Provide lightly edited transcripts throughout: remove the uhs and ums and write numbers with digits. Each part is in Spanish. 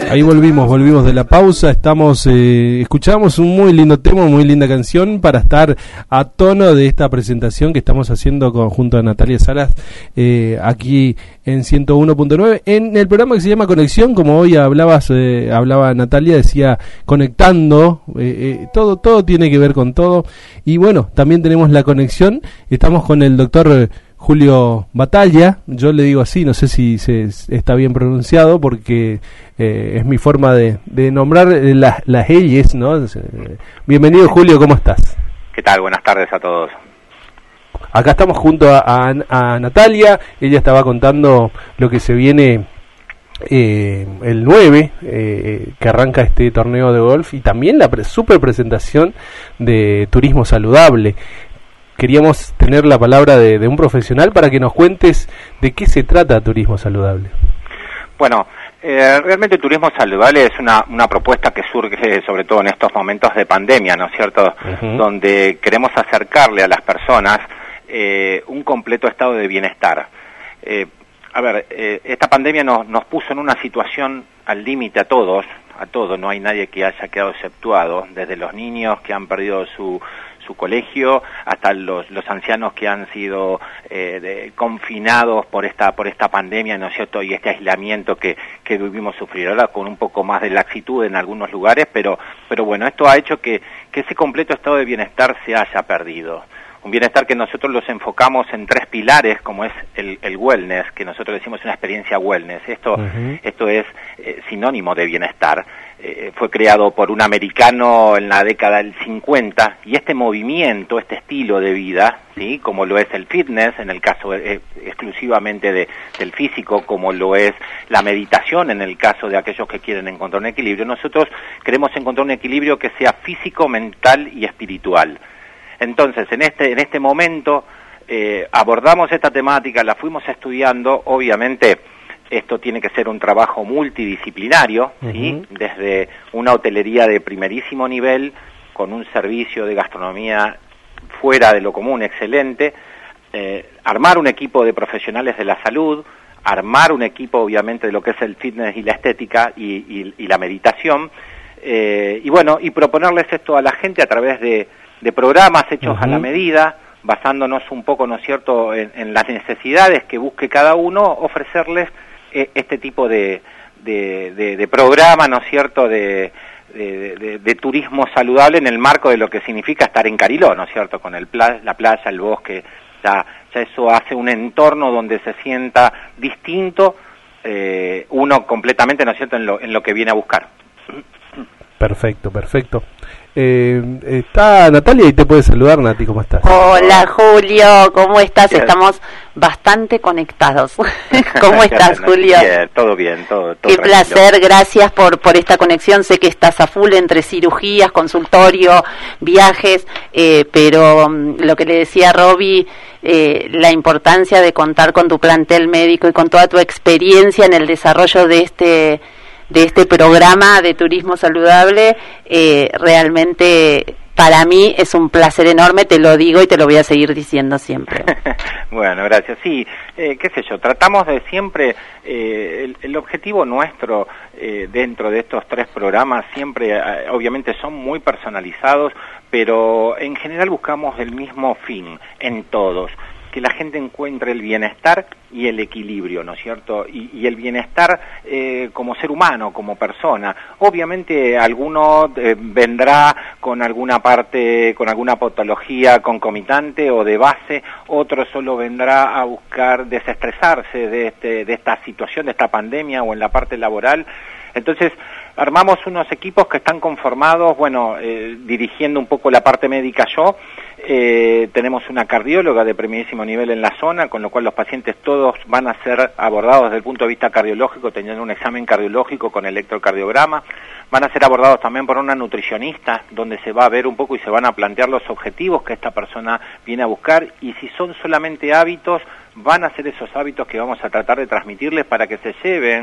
Ahí volvimos de la pausa, escuchamos un muy lindo tema, muy linda canción para estar a tono de esta presentación que estamos haciendo junto a Natalia Salas aquí en 101.9 en el programa que se llama Conexión, como hoy hablaba Natalia, decía conectando, todo tiene que ver con todo, y bueno, también tenemos la conexión, estamos con el doctor Julio Batalla, yo le digo así, no sé si está bien pronunciado porque es mi forma de nombrar las leyes, ¿no? Bienvenido Julio, ¿cómo estás? ¿Qué tal? Buenas tardes a todos. Acá estamos junto a Natalia, ella estaba contando lo que se viene el 9, que arranca este torneo de golf, y también la super presentación de turismo saludable. Queríamos tener la palabra de un profesional para que nos cuentes de qué se trata Turismo Saludable. Bueno, realmente Turismo Saludable es una propuesta que surge sobre todo en estos momentos de pandemia, ¿no es cierto? Uh-huh. Donde queremos acercarle a las personas un completo estado de bienestar. Esta pandemia nos puso en una situación al límite a todos, no hay nadie que haya quedado exceptuado, desde los niños que han perdido su colegio hasta los ancianos que han sido confinados por esta pandemia, ¿no es cierto? Y este aislamiento que debimos sufrir ahora con un poco más de laxitud en algunos lugares, pero bueno, esto ha hecho que ese completo estado de bienestar se haya perdido. Un bienestar que nosotros los enfocamos en 3 pilares, como es el wellness, que nosotros decimos una experiencia wellness. Esto es sinónimo de bienestar. Fue creado por un americano en la década del 50, y este movimiento, este estilo de vida, ¿sí? Como lo es el fitness, en el caso exclusivamente del físico, como lo es la meditación, en el caso de aquellos que quieren encontrar un equilibrio, nosotros queremos encontrar un equilibrio que sea físico, mental y espiritual. Entonces, en este momento abordamos esta temática, la fuimos estudiando, obviamente esto tiene que ser un trabajo multidisciplinario, ¿sí? Uh-huh. Desde una hotelería de primerísimo nivel, con un servicio de gastronomía fuera de lo común, excelente, armar un equipo de profesionales de la salud, armar un equipo obviamente de lo que es el fitness y la estética y la meditación, y proponerles esto a la gente a través de programas hechos uh-huh. a la medida, basándonos un poco, ¿no es cierto?, en las necesidades que busque cada uno, ofrecerles este tipo de programa, ¿no es cierto?, de turismo saludable en el marco de lo que significa estar en Cariló, ¿no es cierto?, con la playa, el bosque, ya eso hace un entorno donde se sienta distinto uno completamente, ¿no es cierto?, en lo que viene a buscar. Perfecto. Está Natalia y te puede saludar, Nati, ¿cómo estás? Hola Julio, ¿cómo estás? Bien. Estamos bastante conectados. ¿Cómo estás, Julio? Bien, todo bien, todo Qué placer, gracias por esta conexión. Sé que estás a full entre cirugías, consultorio, viajes, pero lo que le decía a Roby, la importancia de contar con tu plantel médico y con toda tu experiencia en el desarrollo de este programa de turismo saludable, realmente para mí es un placer enorme, te lo digo y te lo voy a seguir diciendo siempre. Bueno, gracias. Sí, qué sé yo, tratamos de siempre, el objetivo nuestro dentro de estos 3 programas siempre, obviamente son muy personalizados, pero en general buscamos el mismo fin en todos, que la gente encuentre el bienestar y el equilibrio, ¿no es cierto? Y el bienestar como ser humano, como persona. Obviamente alguno vendrá con alguna parte, con alguna patología concomitante o de base, otro solo vendrá a buscar desestresarse de esta situación, de esta pandemia o en la parte laboral. Entonces, armamos unos equipos que están conformados, dirigiendo un poco la parte médica yo, tenemos una cardióloga de primerísimo nivel en la zona, con lo cual los pacientes todos van a ser abordados desde el punto de vista cardiológico, teniendo un examen cardiológico con electrocardiograma, van a ser abordados también por una nutricionista, donde se va a ver un poco y se van a plantear los objetivos que esta persona viene a buscar, y si son solamente hábitos, van a ser esos hábitos que vamos a tratar de transmitirles para que se lleven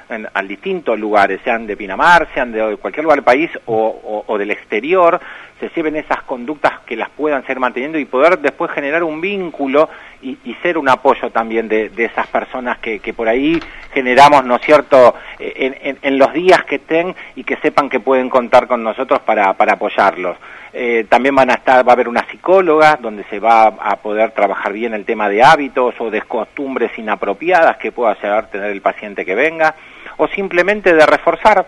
a distintos lugares, sean de Pinamar, sean de cualquier lugar del país o del exterior, se lleven esas conductas que las puedan seguir manteniendo y poder después generar un vínculo y ser un apoyo también de esas personas que por ahí generamos, ¿no es cierto?, en los días que estén y que sepan que pueden contar con nosotros para apoyarlos. También va a haber una psicóloga donde se va a poder trabajar bien el tema de hábitos o de costumbres inapropiadas que pueda llegar a tener el paciente que venga, o simplemente de reforzar,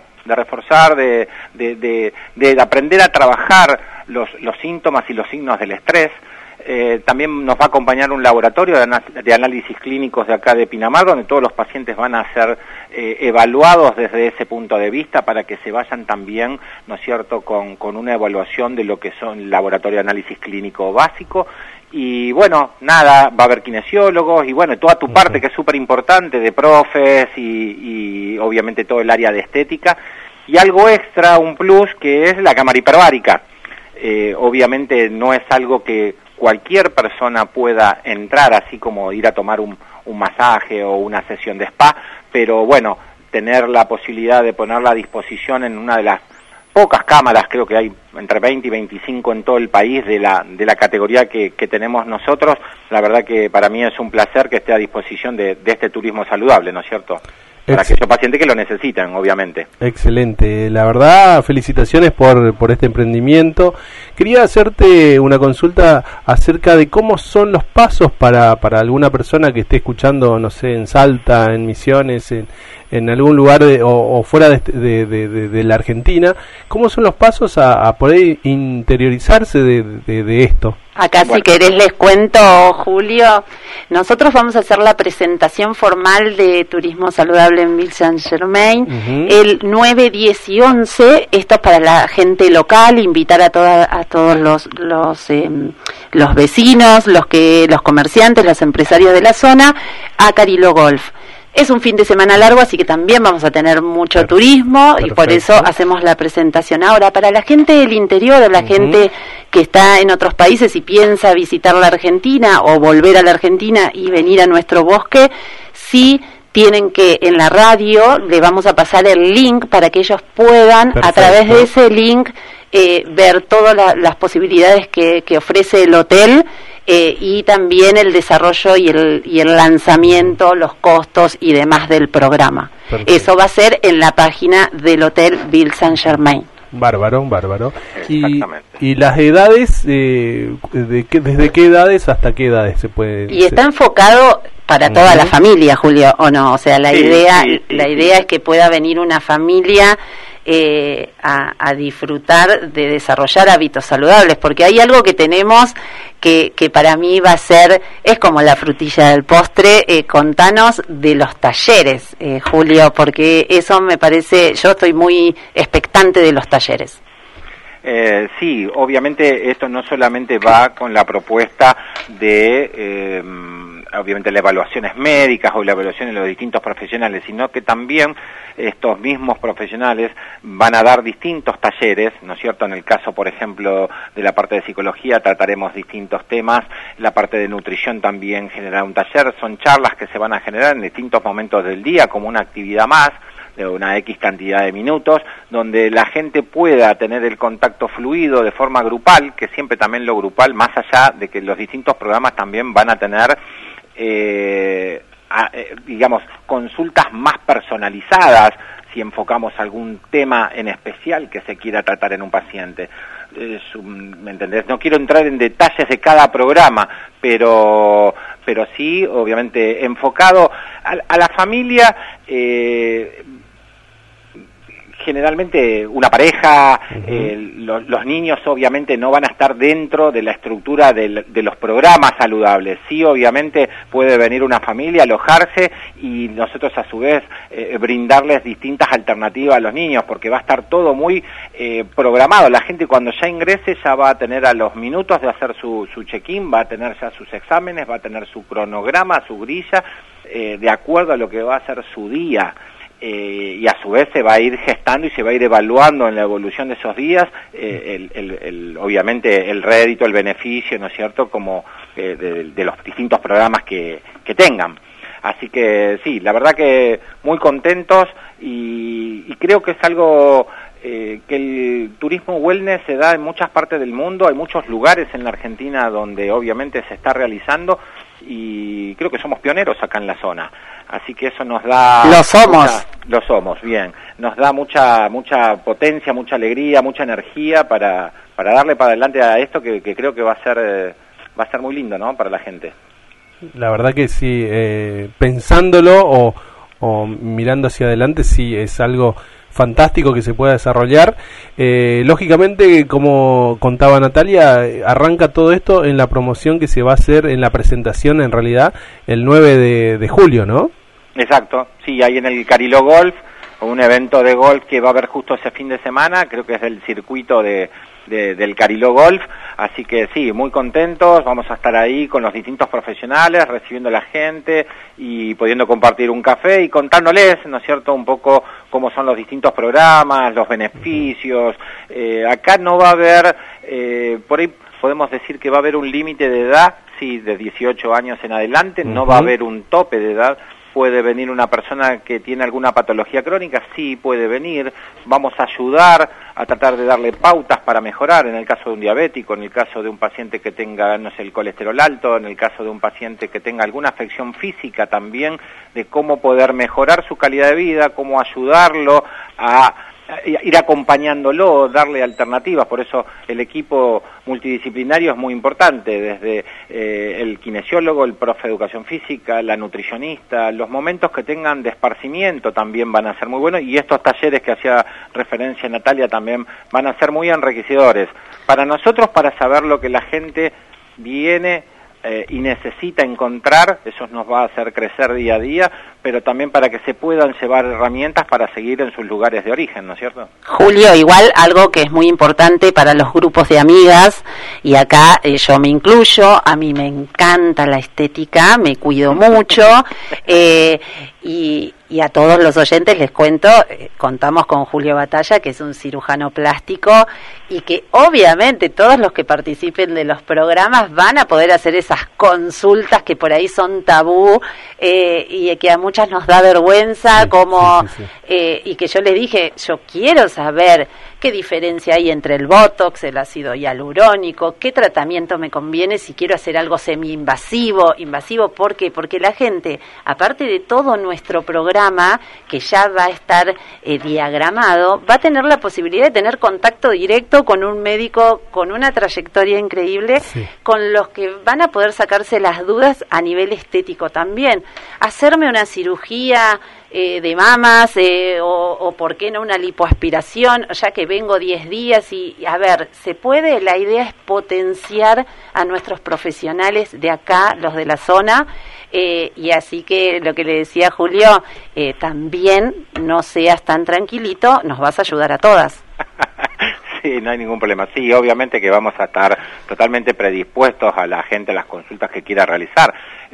de aprender a trabajar los síntomas y los signos del estrés. También nos va a acompañar un laboratorio de análisis clínicos de acá de Pinamar, donde todos los pacientes van a ser evaluados desde ese punto de vista para que se vayan también, ¿no es cierto?, con una evaluación de lo que son el laboratorio de análisis clínico básico. Y bueno, nada, va a haber kinesiólogos y bueno, toda tu parte que es súper importante de profes y obviamente todo el área de estética. Y algo extra, un plus, que es la cámara hiperbárica. Obviamente no es algo que cualquier persona pueda entrar, así como ir a tomar un masaje o una sesión de spa, pero bueno, tener la posibilidad de ponerla a disposición en una de las pocas cámaras, creo que hay entre 20 y 25 en todo el país de la categoría que tenemos nosotros. La verdad que para mí es un placer que esté a disposición de este turismo saludable, ¿no es cierto?, para aquellos pacientes que lo necesitan, obviamente. Excelente, la verdad, felicitaciones por este emprendimiento. Quería hacerte una consulta acerca de cómo son los pasos para alguna persona que esté escuchando, no sé, en Salta, en Misiones, en algún lugar o fuera de la Argentina. ¿Cómo son los pasos a poder interiorizarse de esto? Acá, bueno, si querés les cuento, Julio, nosotros vamos a hacer la presentación formal de Turismo Saludable en Ville Saint-Germain el 9, 10 y 11, esto es para la gente local, invitar a todos los vecinos, los comerciantes, los empresarios de la zona, a Carilo Golf. Es un fin de semana largo, así que también vamos a tener mucho turismo. Perfecto. Y por eso hacemos la presentación. Ahora, para la gente del interior o la gente que está en otros países y piensa visitar la Argentina o volver a la Argentina y venir a nuestro bosque, sí tienen que, en la radio, le vamos a pasar el link para que ellos puedan, a través de ese link, ver todas las posibilidades que ofrece el hotel. Y también el desarrollo y el lanzamiento, los costos y demás del programa. Perfecto. Eso va a ser en la página del Hotel Ville Saint-Germain. Bárbaro. Y las edades, ¿desde qué edades hasta qué edades se puede? Y está enfocado para toda la familia, Julio, ¿o no? O sea, la idea es que pueda venir una familia a disfrutar de desarrollar hábitos saludables, porque hay algo que tenemos que para mí va a ser, es como la frutilla del postre. Contanos de los talleres, Julio, porque eso me parece, yo estoy muy expectante de los talleres. Sí, obviamente esto no solamente va con la propuesta de obviamente las evaluaciones médicas o la evaluación de los distintos profesionales, sino que también estos mismos profesionales van a dar distintos talleres, ¿no es cierto? En el caso, por ejemplo, de la parte de psicología trataremos distintos temas, la parte de nutrición también generará un taller, son charlas que se van a generar en distintos momentos del día como una actividad más, de una X cantidad de minutos, donde la gente pueda tener el contacto fluido de forma grupal, que siempre también lo grupal, más allá de que los distintos programas también van a tener, digamos, consultas más personalizadas, si enfocamos algún tema en especial que se quiera tratar en un paciente. ¿Me entendés? No quiero entrar en detalles de cada programa, pero sí, obviamente, enfocado a la familia. Generalmente una pareja, los niños obviamente no van a estar dentro de la estructura de los programas saludables. Sí, obviamente puede venir una familia, alojarse y nosotros a su vez brindarles distintas alternativas a los niños, porque va a estar todo muy programado. La gente cuando ya ingrese ya va a tener a los minutos de hacer su check-in, va a tener ya sus exámenes, va a tener su cronograma, su grilla, de acuerdo a lo que va a ser su día. Y a su vez se va a ir gestando y se va a ir evaluando en la evolución de esos días obviamente el rédito, el beneficio, ¿no es cierto?, como de los distintos programas que tengan. Así que sí, la verdad que muy contentos y creo que es algo que el turismo wellness se da en muchas partes del mundo. Hay muchos lugares en la Argentina donde obviamente se está realizando y creo que somos pioneros acá en la zona. Así que eso nos da... Lo somos. Lo somos, bien. Nos da mucha potencia, mucha alegría, mucha energía para darle para adelante a esto que creo que va a ser muy lindo, ¿no? Para la gente. La verdad que sí, pensándolo o mirando hacia adelante, sí, es algo fantástico que se pueda desarrollar. Lógicamente, como contaba Natalia, arranca todo esto en la promoción que se va a hacer, en la presentación en realidad, el 9 de julio, ¿no? Exacto, sí, ahí en el Cariló Golf, un evento de golf que va a haber justo ese fin de semana, creo que es del circuito del Cariló Golf, así que sí, muy contentos, vamos a estar ahí con los distintos profesionales, recibiendo a la gente y pudiendo compartir un café y contándoles, ¿no es cierto?, un poco cómo son los distintos programas, los beneficios. Acá no va a haber, por ahí podemos decir que va a haber un límite de edad, sí, de 18 años en adelante, no va a haber un tope de edad. Puede venir una persona que tiene alguna patología crónica, sí puede venir, vamos a ayudar a tratar de darle pautas para mejorar, en el caso de un diabético, en el caso de un paciente que tenga, no sé, el colesterol alto, en el caso de un paciente que tenga alguna afección física también, de cómo poder mejorar su calidad de vida, cómo ayudarlo a ir acompañándolo, darle alternativas. Por eso el equipo multidisciplinario es muy importante, desde el kinesiólogo, el profe de educación física, la nutricionista. Los momentos que tengan de esparcimiento también van a ser muy buenos, y estos talleres que hacía referencia Natalia también van a ser muy enriquecedores para nosotros, para saber lo que la gente viene y necesita encontrar. Eso nos va a hacer crecer día a día, pero también para que se puedan llevar herramientas para seguir en sus lugares de origen, ¿no es cierto? Julio, igual algo que es muy importante para los grupos de amigas, y acá yo me incluyo, a mí me encanta la estética, me cuido mucho, y a todos los oyentes les cuento, contamos con Julio Batalla, que es un cirujano plástico, y que obviamente todos los que participen de los programas van a poder hacer esas consultas que por ahí son tabú, y que a muchas nos da vergüenza, sí, como sí. Y que yo les dije, yo quiero saber qué diferencia hay entre el Botox, el ácido hialurónico, qué tratamiento me conviene si quiero hacer algo semi-invasivo. ¿Por qué? Porque la gente, aparte de todo nuestro programa, que ya va a estar diagramado, va a tener la posibilidad de tener contacto directo con un médico con una trayectoria increíble, sí, con los que van a poder sacarse las dudas a nivel estético también. Hacerme una cirugía de mamas, o por qué no una lipoaspiración, ya que vengo 10 días y a ver, ¿se puede? La idea es potenciar a nuestros profesionales de acá, los de la zona, y así que lo que le decía Julio, también no seas tan tranquilito, nos vas a ayudar a todas. Sí, no hay ningún problema. Sí, obviamente que vamos a estar totalmente predispuestos a la gente, a las consultas que quiera realizar.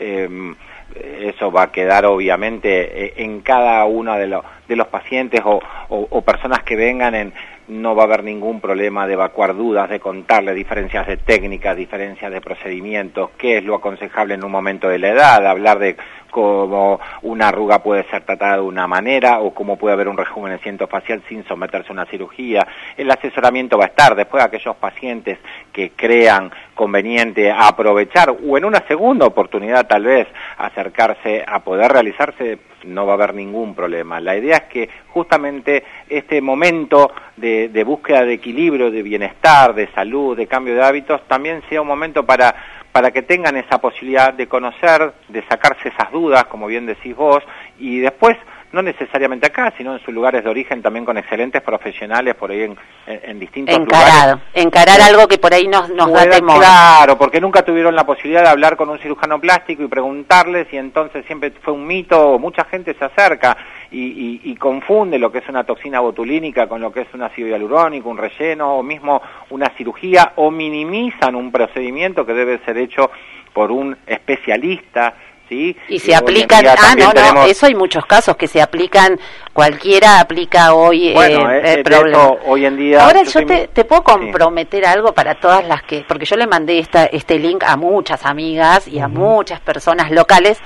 Eso va a quedar obviamente en cada uno de los pacientes o personas que vengan, no va a haber ningún problema de evacuar dudas, de contarle diferencias de técnicas, diferencias de procedimientos, qué es lo aconsejable en un momento de la edad, de hablar de cómo una arruga puede ser tratada de una manera o cómo puede haber un rejuvenecimiento facial sin someterse a una cirugía. El asesoramiento va a estar. Después, aquellos pacientes que crean conveniente aprovechar o en una segunda oportunidad tal vez acercarse a poder realizarse, no va a haber ningún problema. La idea es que justamente este momento de búsqueda de equilibrio, de bienestar, de salud, de cambio de hábitos, también sea un momento para que tengan esa posibilidad de conocer, de sacarse esas dudas, como bien decís vos, y después, no necesariamente acá, sino en sus lugares de origen, también con excelentes profesionales por ahí en distintos lugares. Encarar algo que por ahí nos da temor. Claro, porque nunca tuvieron la posibilidad de hablar con un cirujano plástico y preguntarles, y entonces siempre fue un mito, mucha gente se acerca y confunde lo que es una toxina botulínica con lo que es un ácido hialurónico, un relleno, o mismo una cirugía, o minimizan un procedimiento que debe ser hecho por un especialista. ¿Sí? Y se aplican, eso hay muchos casos que se aplican, cualquiera aplica hoy, eso, hoy en día. Ahora yo te puedo comprometer algo para todas las que, porque yo le mandé este link a muchas amigas y a muchas personas locales,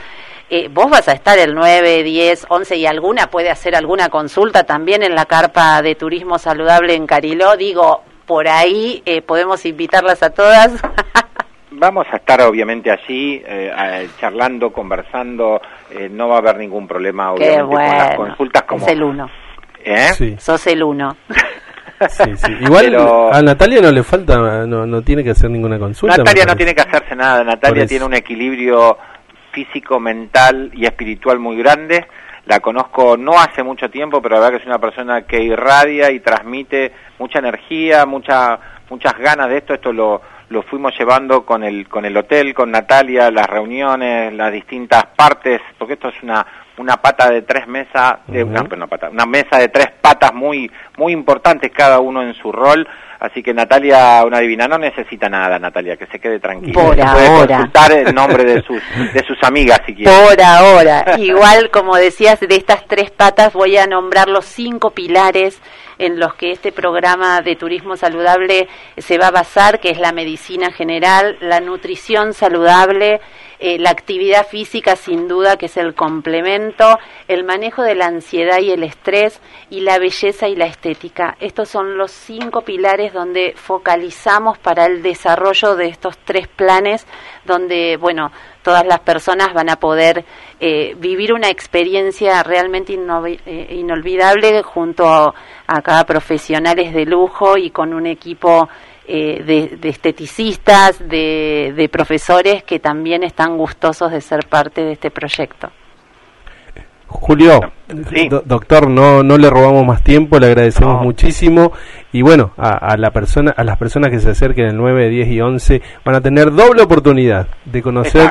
vos vas a estar el 9, 10, 11 y alguna puede hacer alguna consulta también en la carpa de turismo saludable en Cariló. Digo, por ahí podemos invitarlas a todas. Vamos a estar obviamente allí charlando, conversando, no va a haber ningún problema obviamente con las consultas como... Es el uno. Sí. Sos el uno. Sí. Igual pero... a Natalia no le falta, no tiene que hacer ninguna consulta. Natalia no tiene que hacerse nada, Natalia tiene un equilibrio físico, mental y espiritual muy grande. La conozco no hace mucho tiempo, pero la verdad que es una persona que irradia y transmite mucha energía, muchas ganas de esto. Esto lo fuimos llevando con el hotel, con Natalia, las reuniones, las distintas partes, porque esto es una pata de 3 mesas, una mesa de 3 patas muy importantes, cada uno en su rol. Así que Natalia, una divina, no necesita nada, Natalia, que se quede tranquila. Por ahora. Puede consultar el nombre de sus amigas, si quiere. Por ahora. Igual, como decías, de estas 3 patas voy a nombrar los 5 pilares en los que este programa de turismo saludable se va a basar, que es la medicina general, la nutrición saludable, la actividad física sin duda, que es el complemento, el manejo de la ansiedad y el estrés, y la belleza y la estética. Estos son los 5 pilares donde focalizamos para el desarrollo de estos 3 planes, donde, bueno, todas las personas van a poder vivir una experiencia realmente inolvidable junto a cada profesionales de lujo y con un equipo de esteticistas, de profesores que también están gustosos de ser parte de este proyecto. Julio, sí. Doctor, no le robamos más tiempo, le agradecemos muchísimo, y bueno, a las personas que se acerquen el 9, 10 y 11 van a tener doble oportunidad de conocer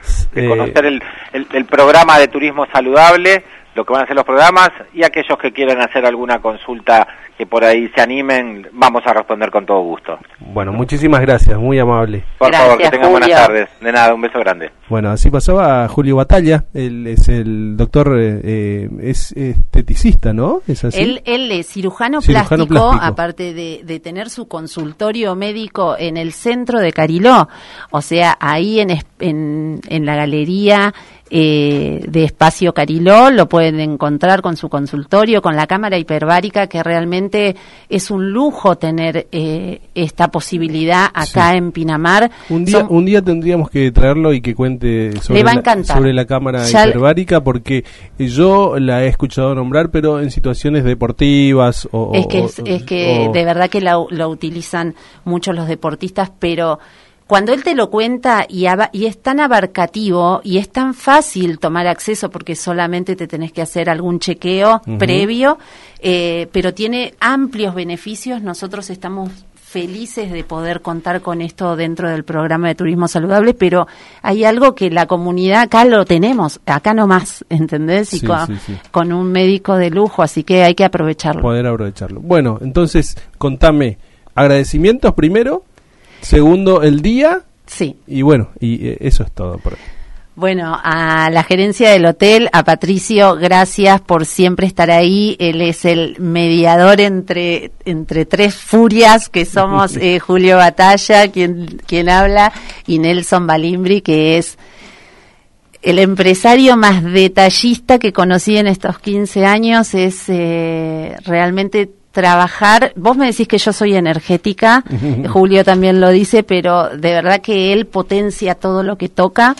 el programa de turismo saludable, lo que van a hacer los programas, y aquellos que quieran hacer alguna consulta que por ahí se animen, vamos a responder con todo gusto. Bueno, muchísimas gracias, muy amable. Por favor, que tengan buenas tardes. De nada, un beso grande. Bueno, así pasaba Julio Batalla, él es el doctor, es esteticista, ¿no? ¿Es así? Él es cirujano plástico, aparte de tener su consultorio médico en el centro de Cariló, o sea, ahí en la galería de Espacio Cariló, lo pueden encontrar con su consultorio, con la cámara hiperbárica, que realmente es un lujo tener esta posibilidad acá en Pinamar. Un día tendríamos que traerlo y que cuente sobre la cámara hiperbárica, porque yo la he escuchado nombrar, pero en situaciones deportivas es que de verdad que la utilizan muchos los deportistas, pero cuando él te lo cuenta y es tan abarcativo y es tan fácil tomar acceso, porque solamente te tenés que hacer algún chequeo previo, pero tiene amplios beneficios. Nosotros estamos felices de poder contar con esto dentro del programa de turismo saludable, pero hay algo que la comunidad acá lo tenemos, acá nomás, ¿entendés? Y con un médico de lujo, así que hay que aprovecharlo. Poder aprovecharlo. Bueno, entonces, contame, agradecimientos primero. Segundo, el día. Sí. Y bueno, eso es todo por hoy. Bueno, a la gerencia del hotel, a Patricio, gracias por siempre estar ahí. Él es el mediador entre 3 furias, que somos Julio Batalla, quien habla, y Nelson Balimbri, que es el empresario más detallista que conocí en estos 15 años. Es realmente trabajar. Vos me decís que yo soy energética, Julio también lo dice, pero de verdad que él potencia todo lo que toca.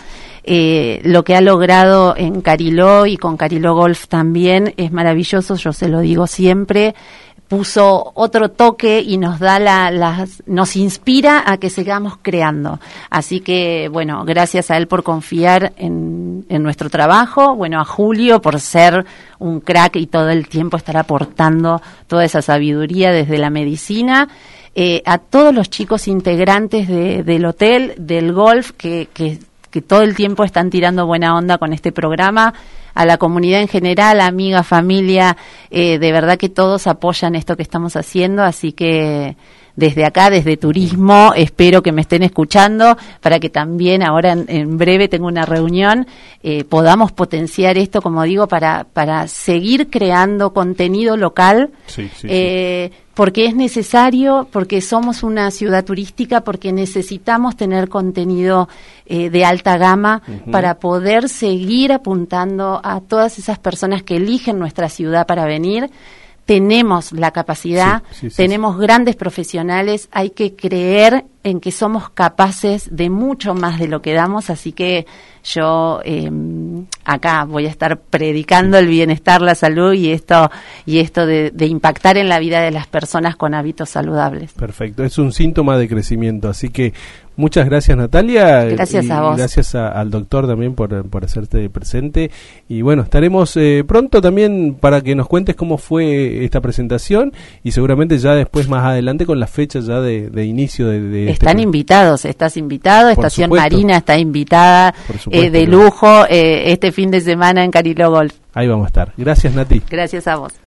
Lo que ha logrado en Cariló y con Cariló Golf también es maravilloso, yo se lo digo siempre. Puso otro toque y nos da nos inspira a que sigamos creando. Así que, bueno, gracias a él por confiar en nuestro trabajo, bueno, a Julio por ser un crack y todo el tiempo estar aportando toda esa sabiduría desde la medicina, a todos los chicos integrantes del hotel, del golf, que todo el tiempo están tirando buena onda con este programa, a la comunidad en general, amiga, familia, de verdad que todos apoyan esto que estamos haciendo, así que desde acá, desde Turismo, espero que me estén escuchando para que también ahora en breve tengo una reunión, podamos potenciar esto, como digo, para seguir creando contenido local, porque es necesario, porque somos una ciudad turística, porque necesitamos tener contenido de alta gama para poder seguir apuntando a todas esas personas que eligen nuestra ciudad para venir. Tenemos la capacidad, tenemos grandes profesionales, hay que creer en que somos capaces de mucho más de lo que damos, así que yo acá voy a estar predicando el bienestar, la salud y esto de impactar en la vida de las personas con hábitos saludables. Perfecto, es un síntoma de crecimiento, así que muchas gracias, Natalia. Gracias a vos. Gracias al doctor también por hacerte presente. Y bueno, estaremos pronto también para que nos cuentes cómo fue esta presentación y seguramente ya después más adelante con las fechas ya de inicio de Están invitados, estás invitado, Estación Marina está invitada, de lujo, este fin de semana en Cariló Golf. Ahí vamos a estar. Gracias, Nati. Gracias a vos.